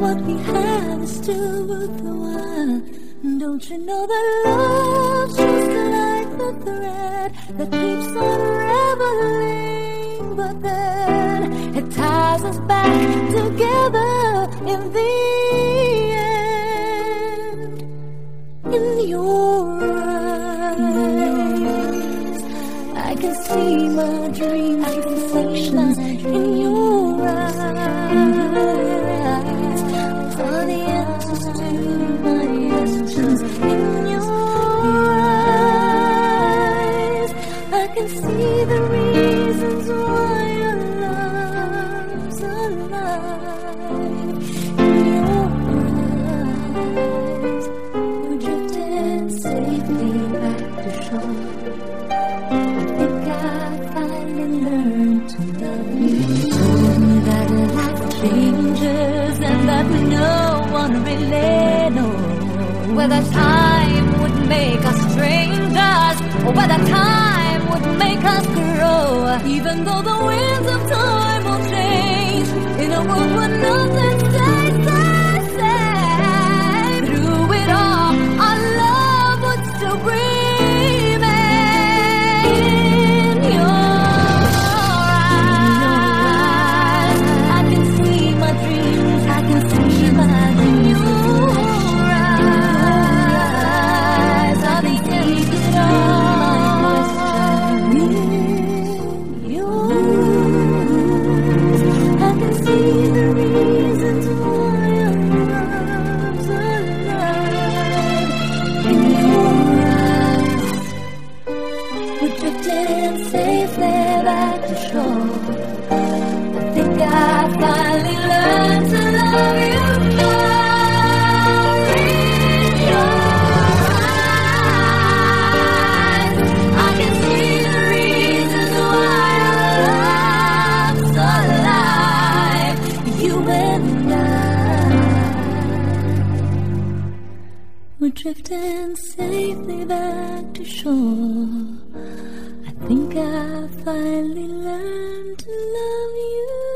what we have is still worthwhile. Don't you know that love's just like the thread that keeps on unraveling, but then it ties us back together in the end. In your eyes, I can see my dreams, reflections in your eyes. All the answers to my questions in your eyes. I can see the reasons why your love's alive. In your eyes, we drifted safely back to shore. I think I finally learned to love you. You told me that life changes and that no one really knows whether time would make us strangers or whether time would make us grow. Even though the winds of time will change in a world where nothing stays the same, through it all, our love would still remain. In your eyes, I can see my dreams, I can see my dreams. Drifting safely back to shore. I think I finally learned to love you.